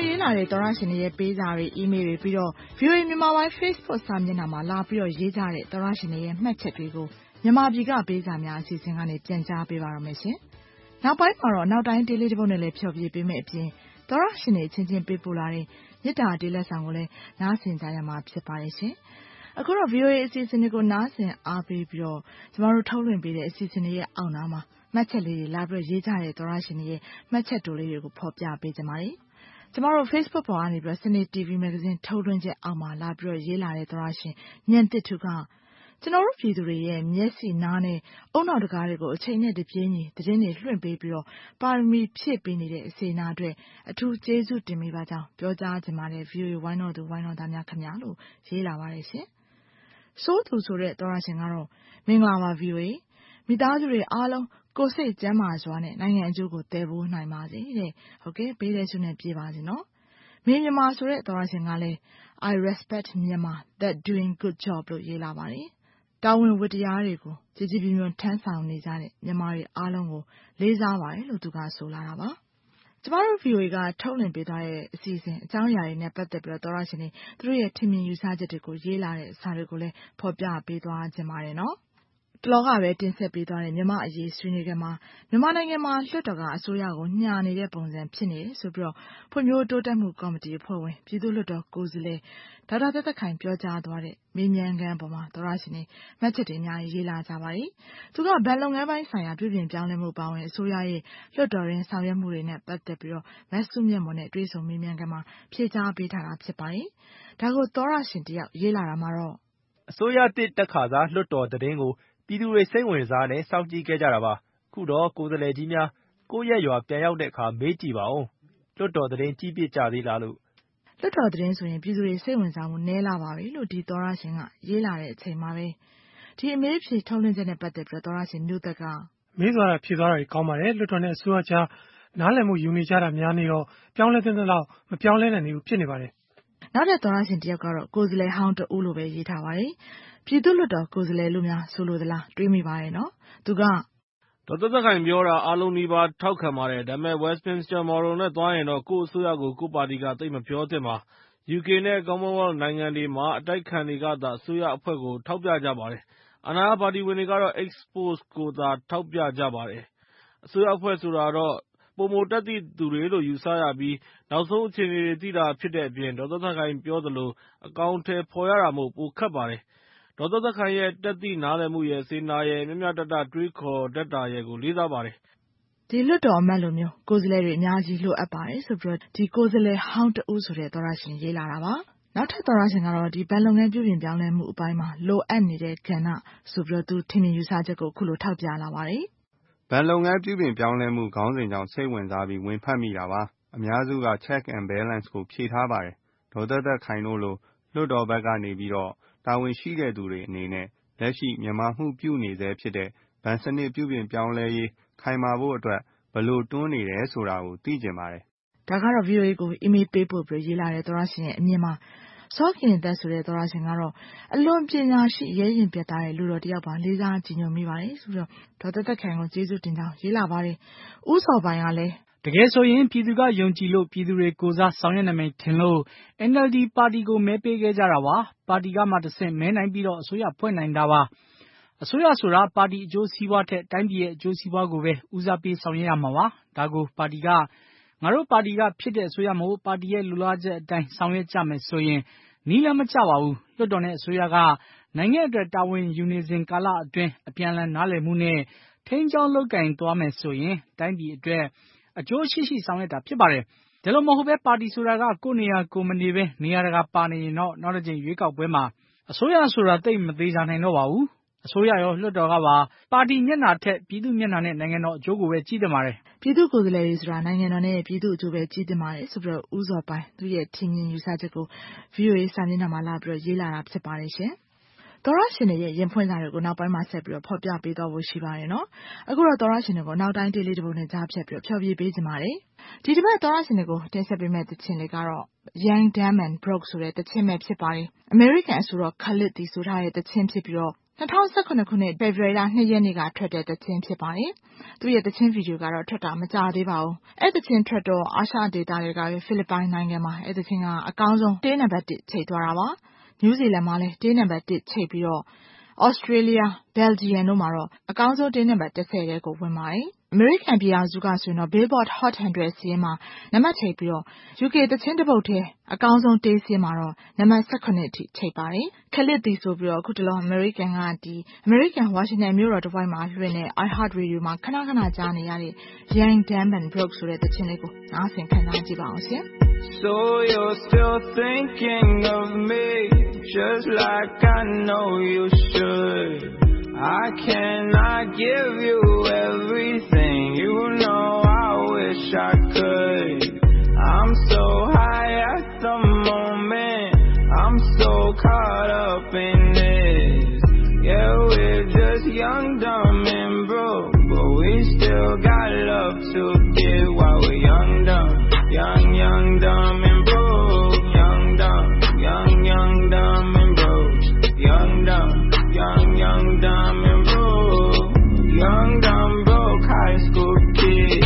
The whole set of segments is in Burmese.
ရေးလာတဲ့သောရရှင်တွေရဲ့ပေးစာတွေ email တွေပြီးတော့ VOA မြန်မာပိုင်း Facebook စာမျက်နှာမှာလာပြီးတော့ရေးကြတဲ့သောရရှင်တွေရဲ့မှတ်ချက်တွေကိုမြန်မာပြည်ကပေးစာများအစီအစဉ်ကနေပြန်ကြားပေးပါရမယ်ရှင်။နောက်ပိုင်းမှာတော့နောက်တိုင်းဒေးလေးတစ်ပုဒ်နဲ့လည်းဖြောပြပေးမယ်အပြင်သောရရှင်တွေချင်းချင်းပေးပို့လာတဲ့မြစ်တာဒေးလက်ဆောင်ကိုလည်းနားဆင်ကြရမှာဖြစ်ပါတယ်ရှင်။အခုတော့ VOA အစီအစဉ်တွေကိုနားဆင်အားပေးပြီးတော့ကျမတို့ထုတ်လွှင့်ပေးတဲ့အစီအစဉ်တွေရဲ့အောက်နားမှာမှတ်ချက်လေးတွေလာပြီးတော့ရေးကြတဲ့သောရရှင်တွေရဲ့မှတ်ချက်တိုလေးတွေကိုဖော်ပြပေးကြပါမယ်။ကျမတို့ Facebook ပေါ်ကနေပြီးတော့စနေ TV Magazine ထုတ်လွှင့်ချက်အောက်မှာလာပြီးတော့ရေးလာတဲ့သောရရှင်ညံတစ်ထုကကျွန်တော်တို့ပြည်သူတွေရဲ့မျက်စိနားနဲ့အုံနောက်တကားတွေကိုအချိန်နဲ့တပြေးညီသတင်းတွေလွှင့်ပေးပြီးတော့ပါရမီဖြည့်ပေးနေတဲ့အစီအနာအတွက်အထူးကျေးဇူးတင်မိပါကြောင်းပြောကြားချင်ပါတယ် VOA ဝိုင်းတော်သူဝိုင်းတော်သားများခင်ဗျာလို့ရေးလာပါတယ်ရှင်။ဆိုးသူဆိုတဲ့သောရရှင်ကတော့မင်္ဂလာပါ VOA မိသားစုတွေအားလုံးကိုယ်စိတ်ကျန်းမာစွာနဲ့နိုင်ငံအကျိုးကိုတည်ပိုးနိုင်ပါစေတဲ့ဟုတ်ကဲ့ပေးတဲ့ဆုနဲ့ပြေပါစေနော်မင်းမြန်မာဆိုတဲ့သောရရှင်ကလည်း I respect Myanmar that doing good job လို့ရေးလာပါတယ်တာဝန်ဝတ္တရားတွေကိုကြည်ကြည်ပြည့်ပြည့်ထမ်းဆောင်နေကြတဲ့မြန်မာတွေအားလုံးကိုလေးစားပါတယ်လို့သူကဆိုလာတာပါကျမတို့ VOA ကထုတ်လွှင့်ပေးသွားတဲ့အစီအစဉ်အကြောင်းအရာတွေနဲ့ပတ်သက်ပြီးတော့သောရရှင်တွေသူတို့ရဲ့ထင်မြင်ယူဆချက်တွေကိုရေးလာတဲ့စာတွေကိုလည်းဖော်ပြပေးသွားခြင်းပါတယ်နော်တလောကပဲတင်ဆက်ပေးသွားတဲ့မြန်မာအရေးဆွေးနွေးကြမှာမြန်မာနိုင်ငံမှာလွှတ်တော်ကအစိုးရကိုညှာနေတဲ့ပုံစံဖြစ်နေတယ်ဆိုပြီးတော့ဖွံ့ဖြိုးတိုးတက်မှုကော်မတီအဖွဲ့ဝင်ပြည်သူ့လွှတ်တော်ကိုယ်စားလှယ်ဒေါက်တာသက်သက်ခိုင်ပြောကြားသွားတဲ့မေးမြန်းခန်းပေါ်မှာသောရရှင်တွေမှတ်ချက်တွေအများကြီးရေးလာကြပါတယ်။သူကဗန်လုပ်ငန်းပိုင်းဆိုင်ရာပြည်ပြင်ပြောင်းလဲမှုပါဝင်အစိုးရရဲ့လွှတ်တော်ရင်းဆောင်ရွက်မှုတွေနဲ့ပတ်သက်ပြီးတော့မဆုမြတ်မွန်နဲ့တွေ့ဆုံမေးမြန်းခန်းမှာဖြေကြားပေးထားတာဖြစ်ပါတယ်။ဒါကိုသောရရှင်တယောက်ရေးလာတာမှာတော့အစိုးရတစ်တက်ခါစားလွှတ်တော်သတင်းကိုပြည်သူတွေစိတ်ဝင်စားနဲ့စောင့်ကြည့်ခဲ့ကြတာပါ။ခုတော့ကိုယ်စားလှယ်ကြီးများကိုယ့်ရဲ့ရွာပြန်ရောက်တဲ့အခါမေးကြည့်ပါဦး။လွှတ်တော်သတင်းကြီးပြကြသေးလားလို့လွှတ်တော်သတင်းဆိုရင်ပြည်သူတွေစိတ်ဝင်စားမှုနည်းလာပါပြီလို့ဒီသောရရှင်ကရေးလာတဲ့အချိန်မှာပဲဒီအမေးဖြေထုတ်လွှင့်ချက်နဲ့ပတ်သက်ပြီးသောရရှင်မျိုးသက်ကမေးသွားတာဖြေသွားတာကောင်းပါတယ်လွှတ်တော်နဲ့အစိုးရကြားနားလည်မှုယူနေကြတာများနေတော့ပြောင်းလဲတဲ့လောက်မပြောင်းလဲနိုင်ဘူးဖြစ်နေပါတယ်နောက်တဲ့သောရရှင်တယောက်ကတော့ကိုယ်စားလှယ်ဟောင်းတဦးလိုပဲရေးထားပါတယ်ပြည်သူ့လွှတ်တော်ကိုယ်စားလှယ်လို့များဆိုလိုသလားတွေးမိပါတယ်နော်သူကဒေါက်တာသက်ခိုင်ပြောတာအားလုံးဒီပါထောက်ခံပါတယ်ဒါပေမဲ့ Westminster Model နဲ့သွားရင်တော့ကိုယ့်အစိုးရကိုကိုယ့်ပါတီကသိမပြောသင့်ပါ UK နဲ့ Commonwealth နိုင်ငံတွေမှာအတိုက်ခံတွေကသာအစိုးရအဖွဲ့ကိုထောက်ပြကြပါတယ်အာဏာရပါတီဝင်တွေကတော့ Ex-post ကိုသာထောက်ပြကြပါတယ်အစိုးရအဖွဲ့ဆိုတာတော့ပိုမိုတက်သည့်သူတွေလို့ယူဆရပြီးနောက်ဆုံးအခြေအနေတွေသိတာဖြစ်တဲ့အပြင်ဒေါက်တာသက်ခိုင်ပြောသလိုအကောင်အထည်ဖော်ရတာမို့ပိုခက်ပါတယ်ဒေါက်တာသက်ခိုင်ရဲ့တက်သည့်နားလည်မှုရဲ့စေနာရဲ့မျှမျှတတတွေးခေါ်တတ်တာရဲ့ကိုလေးစားပါတယ်ဒီလွတ်တော်အမတ်လိုမျိုးကိုယ်စားလှယ်တွေအများကြီးလိုအပ်ပါတယ်ဆိုပြီးတော့ဒီကိုယ်စားလှယ်ဟောင်းတဦးဆိုတဲ့သောရရှင်ရေးလာတာပါနောက်ထပ်သောရရှင်ကတော့ဒီဘဏ်လုပ်ငန်းပြုပြင်ပြောင်းလဲမှုအပိုင်းမှာလိုအပ်နေတဲ့ကဏ္ဍဆိုပြီးတော့သူထင်မြင်ယူဆချက်ကိုခုလိုထောက်ပြလာပါတယ်ဘဏ်လုပ်ငန်းပြုပြင်ပြောင်းလဲမှုခေါင်းစဉ်ကြောင့်စိတ်ဝင်စားပြီးဝင်ဖတ်မိတာပါအများစုက check and balance ကိုဖြည့်ထားပါတယ်ဒေါက်တာသက်ခိုင်တို့လိုလွှတ်တော်ဘက်ကနေပြီးတော့တာဝန်ရှိတဲ့သူတွေအနေနဲ့လက်ရှိမြန်မာမှုပြုနေဆဲဖြစ်တဲ့ဗန်စနစ်ပြုပြင်ပြောင်းလဲရေးခိုင်မာဖို့အတွက်ဘလို့တွန်းနေတယ်ဆိုတာကိုသိကျင်ပါတယ်ဒါကတော့ VOA ကို email ပေးပို့ပြီးရေးလာတဲ့သောရရှင်ရဲ့အမြင်မှာစောခင်သက်ဆိုတဲ့သောရရှင်ကတော့အလွန်ပညာရှိရဲရင်ပြတ်သားတဲ့လူတော်တယောက်ပါလေးစားကြည်ညိုမိပါတယ်ဆိုတော့ဒေါက်တာသက်ခိုင်ကိုကျေးဇူးတင်ကြောင်းရေးလာပါတယ်ဦးစောပိုင်ကလည်းတကယ်ဆိုရင်ပြည်သူကယုံကြည်လို့ပြည်သူတွေကိုစားဆောင်ရွက်နိုင်မယ်ထင်လို့ NLD ပါတီကိုမဲပေးခဲ့ကြတာပါပါတီကမှတဆင့်မဲနိုင်ပြီးတော့အစိုးရဖွဲ့နိုင်တာပါအစိုးရဆိုတာပါတီအကျိုးစီးပွားထက်တိုင်းပြည်ရဲ့အကျိုးစီးပွားကိုပဲဦးစားပေးဆောင်ရွက်ရမှာပါဒါကိုပါတီကငါတို့ပါတီကဖြစ်တဲ့အစိုးရမဟုတ်ပါတီရဲ့လူလားချက်အတိုင်းဆောင်ရွက်ကြမယ်ဆိုရင်နီးလည်းမကျပါဘူးလွှတ်တော်နဲ့အစိုးရကနိုင်ငံအတွက်တာဝန်ယူနေစဉ်ကာလအတွင်းအပြန်အလှန်နားလည်မှုနဲ့ထိန်းကျောင်းလုပ်ကင်သွားမယ်ဆိုရင်တိုင်းပြည်အတွက်အကျိုးရှိရှိဆောင်ရွက်တာဖြစ်ပါတယ်ဒါလိုမဟုတ်ပဲပါတီဆိုတာကကိုယ့်နေရာကိုမနေပဲနေရာတကာပါနေရင်တော့နောက်တစ်ချိန်ရွေးကောက်ပွဲမှာအစိုးရဆိုတာတိတ်မသေးချာနိုင်တော့ပါဘူးအစိုးရရောလွှတ်တော်ကပါတီမျက်နှာထက်ပြည်သူမျက်နှာနဲ့နိုင်ငံတော်အကျိုးကိုပဲကြည့်တင်ပါတယ်ပြည်သူကိုယ်စားလှယ်တွေဆိုတာနိုင်ငံတော်နဲ့ပြည်သူအကျိုးပဲကြည့်တင်ပါတယ်ဆိုပြီးတော့ဦးစောပိုင်သူရဲ့ထင်မြင်ယူဆချက်ကို VOA စာမျက်နှာမှာလာပြီးတော့ရေးလာတာဖြစ်ပါတယ်ရှင်သောရရှင်တွေရဲ့ရင်ဖွင့်စာတွေကိုနောက်ပိုင်းမှာဆက်ပြီးတော့ဖော်ပြပေးသွားဖို့ရှိပါတယ်နော်အခုတော့သောရရှင်တွေကိုနောက်တိုင်းဒေးလေးတစ်ပုဒ်နဲ့ကြားဖြတ်ပြီးတော့ဖျော်ဖြေပေးကြပါတယ်ဒီတစ်ပတ်သောရရှင်တွေကိုတင်ဆက်ပေးမယ့်သချင်းလေးကတော့ Young Dumb and Broke ဆိုတဲ့သချင်းပဲဖြစ်ပါတယ် American ဆိုတော့ Khalid တီဆိုထားတဲ့သချင်းဖြစ်ပြီးတော့ 2019 ခုနှစ် ဖေဖော်ဝါရီလ 2 ရက်နေ့ကထွက်တဲ့သချင်းဖြစ်ပါတယ်။သူရဲ့သချင်းဗီဒီယိုကတော့ထွက်တာမကြာသေးပါဘူး။အဲ့သချင်းထွက်တော့အာရှဒေသတွေကဖိလစ်ပိုင်နိုင်ငံမှာအဲ့သချင်းကအကောင်းဆုံးတေးနံပါတ် 1 ချိတ်သွားတာပါ။နယူးဇီလန်မှာလည်းတေးနံပါတ် 1 ချိတ်ပြီးတော့Australia, Belgium တို့မှာတော့အကောင်းဆုံးတေးနံပါတ် 10 ထဲကိုဝင်ပါတယ်။အမေရိကန်ပြည်ထောင်စုကဆိုရင်တော့ Billboard Hot 100 စာရင်းမှာနံပါတ်ချိတ်ပြီးတော့ UK သချင်းတစ်ပုတ်ထဲအကောင်းဆုံးတေးစာရင်းမှာတော့နံပါတ် 18 အထိချိတ်ပါတယ်။ခလစ်တီဆိုပြီးတော့အခုတလောအမေရိကန်ကအမေရိကန်ဝါရှင်တန်မြို့တော်တစ်ဝိုက်မှာလွှင့်တဲ့ iHeart Radio မှာခဏခဏကြားနေရတဲ့ Young Dumb and Broke ဆိုတဲ့သချင်းလေးကိုနားဆင်ခံစားကြည့်ပါအောင်ရှင်။ So you're still thinking of me just like I know you should. I cannot give you everything, you know I wish I could. I'm so high at the moment, I'm so caught up in this. Yeah, we're just young, dumb and broke, but we still got love to give while we're young, dumb, young, dumb and broke. Young, dumb and broke. Young, dumb and broke. Young, dumb, broke high school kid.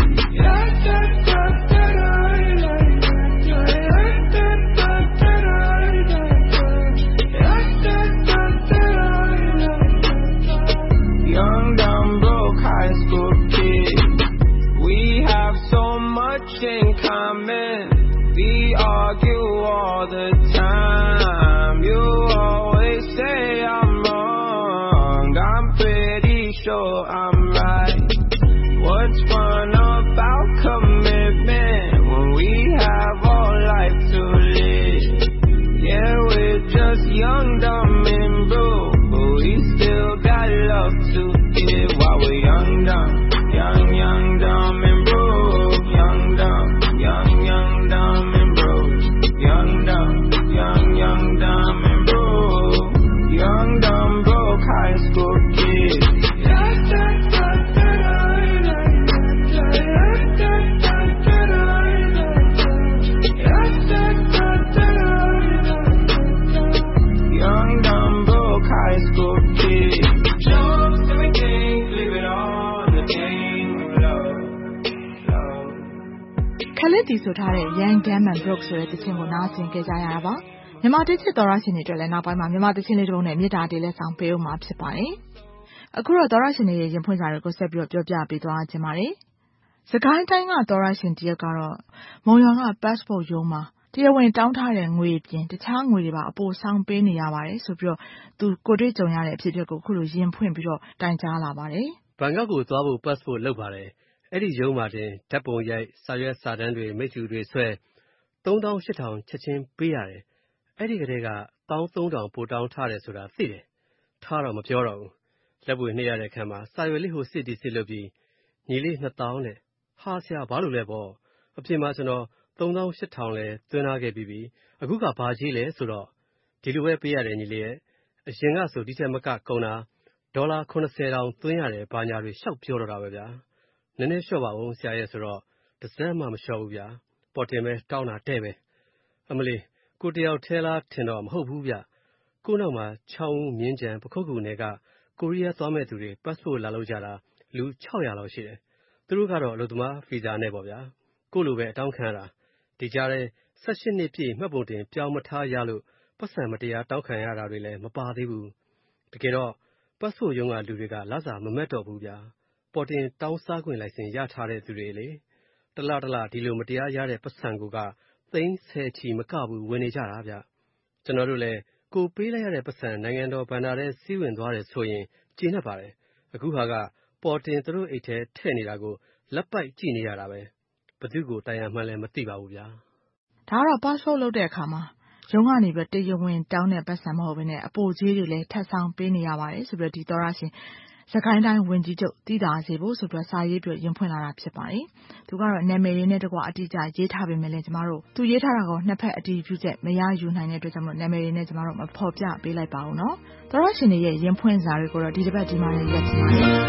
Young, dumb, broke high school kid. We have so much in common. We argue all the time. You always say I'm wrong. I'm pretty sure I'm right. What's fun about commitment when we have all life to live? Yeah, we're just young, dumb and broke, but we still got love to give while we're young, dumb, young, dumb and broke. Young, dumb and broke. Young, dumb and broke. Young, dumb, broke high school kid. Young, dumb, broke high school kid. Jokes, everything, leave it all in the game of love. ခလစ်တီဆိုထားတဲ့ Young Dumb and Broke ဆိုတဲ့သချင်းကိုနားဆင်ကြကြရတာပါ။မြန်မာတစ်ချစ်တော်ရရှင်တွေအတွက်လည်းနောက်ပိုင်းမှာမြန်မာသချင်းလေးတစ်ပုဒ်နဲ့မေတ္တာတေးလက်ဆောင်ပေးဦးမှာဖြစ်ပါတယ်။အခုတော့တော်ရရှင်တွေရဲ့ရင်ဖွင့်စာတွေကိုဆက်ပြီးတော့ပြောပြပေးသွားခြင်းပါတယ်။စကိုင်းတိုင်းကတော်ရရှင်တယောက်ကတော့မုံရွာက passport ရုံးမှာတရားဝင်တောင်းထားတဲ့ငွေပြင်တခြားငွေတွေပါအပိုဆောင်ပေးနေရပါတယ်ဆိုပြီးတော့သူကိုတွေ့ကြုံရတဲ့အဖြစ်အပျက်ကိုအခုလိုရင်ဖွင့်ပြီးတော့တိုင်ကြားလာပါတယ်။ဘန်ကောက်ကိုသွားဖို့ passport လုပ်ပါတယ်။အဲ့ဒီရုံးမှာတင်ဓာတ်ပုံရိုက်စာရွက်စာတမ်းတွေမိတ်ဆွေတွေဆွဲ 3800ချက်ချင်းပေးရတယ်။အဲ့ဒီကလေးက13000ပို့တောင်းထားတယ်ဆိုတာသိတယ်။ထားတော့မပြောတော့ဘူး။လက်ပွေနှိပ်ရတဲ့အခါမှာစာရွက်လေးကိုစစ်တီစစ်လုပ်ပြီးညီလေး2000တဲ့။ဟာဆရာဘာလို့လဲပေါ့။အပြင်မှာကျွန်တော်3800လဲသွင်းထားခဲ့ပြီးပြီ။အခုကဘာကြီးလဲဆိုတော့ဒီလိုပဲပေးရတယ်ညီလေးရဲ့။အရင်ကဆိုဒီချက်မကကုန်တာဒေါ်လာ90တောင်သွင်းရတယ်ဘာညာတွေရှောက်ပြောတော့တာပဲဗျာ။နည်းနည်းလျှော့ပါဦးဆရာရဲ့ဆိုတော့တစ်စက်မှမလျှော့ဘူးဗျာ။ပေါ်တင်ပဲတောင်းတာတဲ့ပဲ။အမလေးကိုတယောက်ထဲလားထင်တော့မဟုတ်ဘူးဗျ။ကိုနောက်မှာချောင်းဦးမြင်းကြံပခုတ်ကူနယ်ကကိုရီးယားသွားမဲ့သူတွေ passport လာလို့ကြတာလူ600လောက်ရှိတယ်။သူတို့ကတော့အလုပ်သမားဗီဇာနဲ့ပေါ့ဗျာ။ကိုလိုပဲအတောင်းခံရတာဒီကြားထဲ18နှစ်ပြည့်မှတ်ပုံတင်ပြောင်းမထားရလို့ပတ်စံမတရားတောင်းခံရတာတွေလည်းမပါသေးဘူး။တကယ်တော့ passport ရုံးကလူတွေကလစာမမက်တော့ဘူးဗျာ။ပေါ်တင်တောင်းစားခွင့်လိုင်စင်ရထားတဲ့သူတွေလေ။တလားဒီလိုမတရားရတဲ့ပတ်စံကိုကသိန်း10ချီမကဘူးဝင်နေကြတာဗျ။ကျွန်တော်တို့လည်းကိုပေးလိုက်ရတဲ့ပတ်စံနိုင်ငံတော်ဘဏ္ဍာထဲစီးဝင်သွားတယ်ဆိုရင်ကျေနပ်ပါတယ်။အခုဟာကပေါ်တင်သူတို့အိတ်ထဲထည့်နေတာကိုလက်ပိုက်ကြည့်နေရတာပဲ။ဘသူကိုတိုင်ရမှန်းလည်းမသိပါဘူးဗျာ။ဒါကတော့ passport လုပ်တဲ့အခါမှာရုံးကနေပြီးတရားဝင်တောင်းတဲ့ပတ်စံမဟုတ်ဘဲနဲ့အပိုကြီးတွေလည်းထပ်ဆောင်ပေးနေရပါတယ်ဆိုပြီးဒီတော်ရရှင်စကိုင်းတိုင်းဝင်ကြီးချုပ်တည်တာစေဖို့ဆိုပြီးစာရေးပြီးရင်ဖွင့်လာတာဖြစ်ပါတယ်။သူကတော့နာမည်ရင်းနဲ့တကွအတိအကျရေးထားပေမဲ့လည်းကျမတို့သူရေးထားတာကိုနှစ်ဖက်အတည်ပြုချက်မရယူနိုင်တဲ့အတွက်ကြောင့်နာမည်ရင်းနဲ့ကျမတို့မဖော်ပြပေးလိုက်ပါဘူးနော်။တော်ရရှင်တွေရဲ့ရင်ဖွင့်စာတွေကိုတော့ဒီတစ်ပတ်ဒီမှာလည်းရက်ချင်ပါတယ်။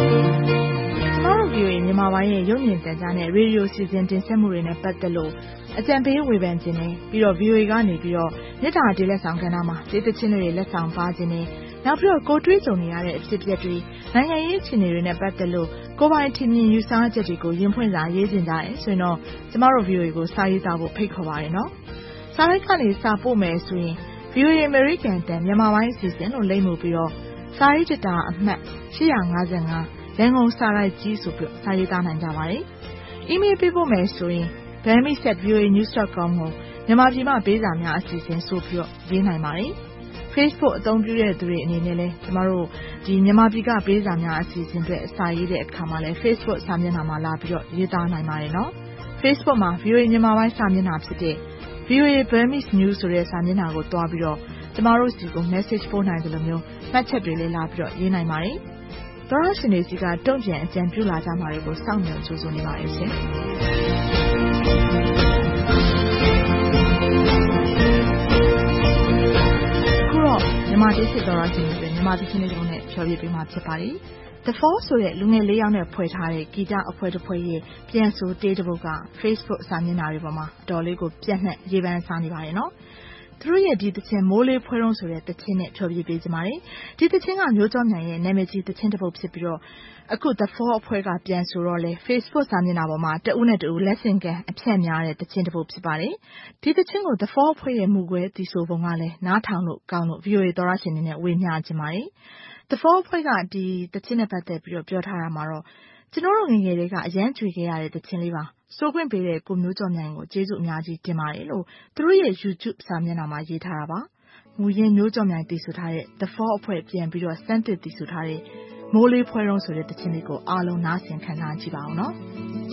မြန်မာပိုင်းရဲ့ရုပ်မြင်သံကြားနဲ့ရေဒီယိုစီစဉ်တင်ဆက်မှုတွေနဲ့ပတ်သက်လို့အကြံပေးဝေဖန်ခြင်းနဲ့ပြီးတော့ VOA ကနေပြီးတော့မြစ်တာတေးလက်ဆောင်ကဏ္ဍမှာဒေသချင်းတွေလက်ဆောင်ပါခြင်းနဲ့နောက်ပြီးတော့ကိုတွေးကြုံနေရတဲ့အဖြစ်အပျက်တွေနိုင်ငံရေးအခြေအနေတွေနဲ့ပတ်သက်လို့ကိုယ်ပိုင်ထင်မြင်ယူဆချက်တွေကိုရင်ဖွင့်စာရေးတင်ကြတယ်ဆိုရင်တော့ကျမတို့ VOA ကိုစာရေးသားဖို့ဖိတ်ခေါ်ပါရနော်။စာရိုက်ကနေစာပို့မယ်ဆိုရင် VOA American တန်မြန်မာပိုင်းအစီအစဉ်လို့လိမ့်မှုပြီးတော့စာရေးတတာအမှတ်855ရန်ကုန်စာရိုက်ကြီးဆိုပြီးစာရေးသားနိုင်ကြပါတယ်။ email ပေးဖို့မယ်ဆိုရင်bami@voanews.com ကိုမြန်မာပြည်မှာပေးစာများအစီအစဉ်ဆိုပြီးရေးနိုင်ပါတယ်။ Facebook အသုံးပြုတဲ့သူတွေအနေနဲ့လည်းကျမတို့ဒီမြန်မာပြည်ကပေးစာများအစီအစဉ်တွေစာရေးတဲ့အခါမှာလည်း Facebook စာမျက်နှာမှာလာပြီးတော့ရေးသားနိုင်ပါတယ်နော်။ Facebook မှာ VOA မြန်မာပိုင်းစာမျက်နှာဖြစ်တဲ့ VOA Burmese News ဆိုတဲ့စာမျက်နှာကိုတွားပြီးတော့ကျမတို့စီကို message ပို့နိုင်တယ်လို့မျိုးမှတ်ချက်တွေလည်းလာပြီးတော့ရေးနိုင်ပါတယ်။သောရရှင်တွေစီကတုံ့ပြန်အကြံပြုလာကြမှာတွေကိုစောင့်မျှော်ကြိုးစားနေပါတယ်ရှင်။မြန်မာဒေသတော်ရရှင်တွေမြန်မာပြည်ချင်းတွေကိုနဲ့ဖြောပြပေးမှာဖြစ်ပါတယ်။ The Four ဆိုတဲ့လူငယ်၄ယောက်နဲ့ဖွဲ့ထားတဲ့ဂီတအဖွဲ့တစ်ဖွဲ့ရဲ့ပြန်ဆိုတေးတစ်ပုဒ်က Facebook စာမျက်နှာတွေပေါ်မှာအတော်လေးကိုပြန့်နှံ့ရေးပန်းစားနေပါတယ်နော်။သူတို့ရဲ့ဒီသချင်းမိုးလေးဖွဲတုံးဆိုတဲ့သချင်းနဲ့ဖြောပြပေးကြပါတယ်။ဒီသချင်းကမျိုးကျော်မြိုင်ရဲ့နာမည်ကြီးသချင်းတစ်ပုဒ်ဖြစ်ပြီးတော့အခု The Four အဖွဲ့ကပြန်ဆိုတော့လေ Facebook စာမျက်နှာပေါ်မှာတဦးနဲ့တဦးလက်ဆင့်ကမ်းအဖြန့်များတဲ့သချင်းတစ်ပုဒ်ဖြစ်ပါတယ်။ဒီသချင်းကို The Four အဖွဲ့ရဲ့မူကွဲသီဆိုပုံကလည်းနားထောင်လို့ကောင်းလို့ VOA သောရရှင်တွေနဲ့ဝေမျှခြင်းပါတယ်။ The Four အဖွဲ့ကဒီသချင်းနဲ့ပတ်သက်ပြီးတော့ပြောထားတာမှာတော့ကျွန်တော်တို့ငယ်ငယ်လေးကအရန်ကြွေခဲ့ရတဲ့သချင်းလေးပါဆိုခွင့်ပေးတဲ့ကိုမျိုးကျော်မြိုင်ကိုကျေးဇူးအများကြီးတင်ပါတယ်လို့သူတို့ရဲ့ YouTube စာမျက်နှာမှာရေးထားတာပါ။မူရင်းမျိုးကျော်မြိုင်တည်ဆိုထားတဲ့ The Four အဖွဲ့ပြန်ပြီးတော့စမ်းသစ်တည်ဆိုထားတဲ့မိုးလေးဖွဲတုံးဆိုတဲ့သချင်းလေးကိုအားလုံးနားဆင်ခံစားကြည့်ပါဦးနော်။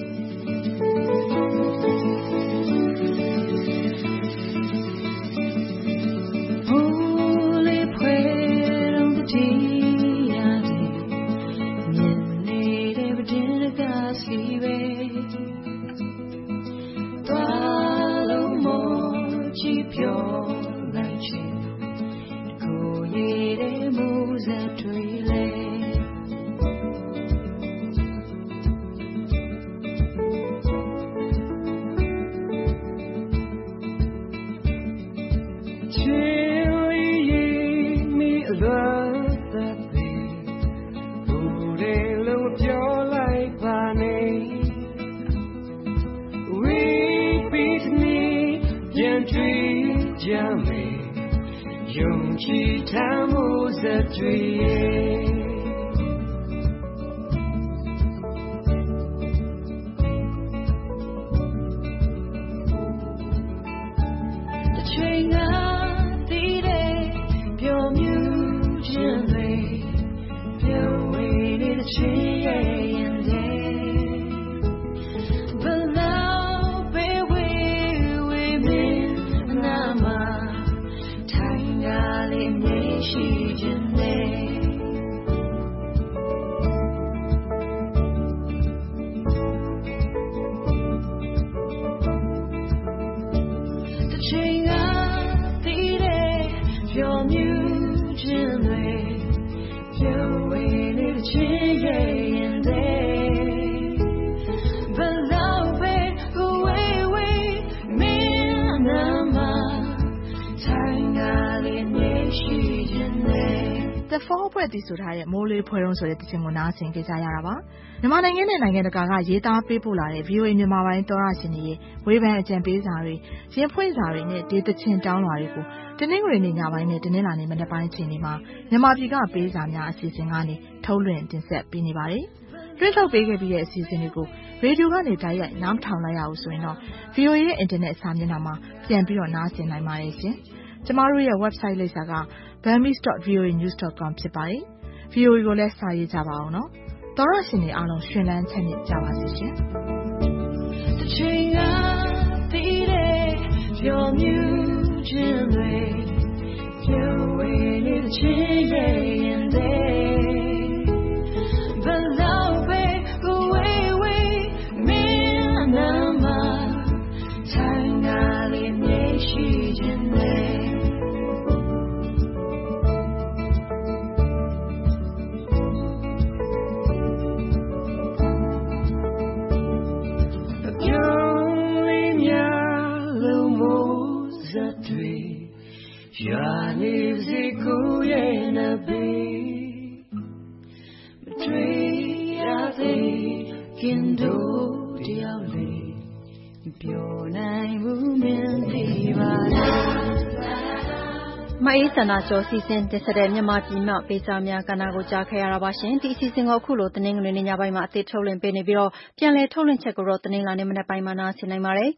The Four အဖွဲ့တည်ဆိုထားတဲ့မိုးလေးဖွဲတုံးဆိုတဲ့သချင်းကိုနားဆင်ကြကြရတာပါ။မြန်မာနိုင်ငံနဲ့နိုင်ငံတကာကရေးသားပေးပို့လာတဲ့ VOA မြန်မာပိုင်းသောရရှင်တွေရဲ့ဝေဖန်အကြံပေးစာတွေရင်ဖွင့်စာတွေနဲ့ဒေသချင်းတောင်းလွှာတွေကိုတနင်္ဂနွေနေ့ညပိုင်းနဲ့တနင်္လာနေ့မနက်ပိုင်းအချိန်တွေမှာမြန်မာပြည်ကပေးစာများအစီအစဉ်ကနေထုတ်လွှင့်တင်ဆက်ပေးနေပါတယ်။တွေ့ထုတ်ပေးခဲ့ပြီးတဲ့အစီအစဉ်တွေကိုရေဒီယိုကနေတိုက်ရိုက်နားထောင်လိုက်ရအောင်ဆိုရင်တော့ VOA ရဲ့အင်တာနက်စာမျက်နှာမှာပြန်ပြီးတော့နားဆင်နိုင်ပါတယ်ရှင်။ကျမတို့ရဲ့ website လိပ်စာကburmese.voanews.com ဖြစ်ပါတယ်။ VOA ကိုလည်းစာရေးကြပါအောင်နော်။သောရရှင်တွေအားလုံးရှင်လန်းချမ်းမြေ့ကြပါစေရှင်။ The chain of the day, your music, your way to change and day. But now we go away, me and mama, time I need she and day. ပသက်တွေရွာနေစေကိုရဲ့နဘေးမတွေ့ရသေးခင်တို့တယောက်လေးပြောနိုင်ဘူးမင်းဒီပါမအေးစန္ဒကျော်စီစဉ်တင်ဆက်တဲ့မြန်မာပြည်မှာပေးစာများကဏ္ဍကိုကြားခဲ့ရတာပါရှင်ဒီအစီအစဉ်ကိုအခုလိုတနင်္ဂနွေနေ့ညပိုင်းမှာအသစ်ထုတ်လွှင့်ပေးနေပြီးတော့ပြန်လည်ထုတ်လွှင့်ချက်ကိုတော့တနင်္လာနေ့မနက်ပိုင်းမှာနားဆင်နိုင်ပါတယ်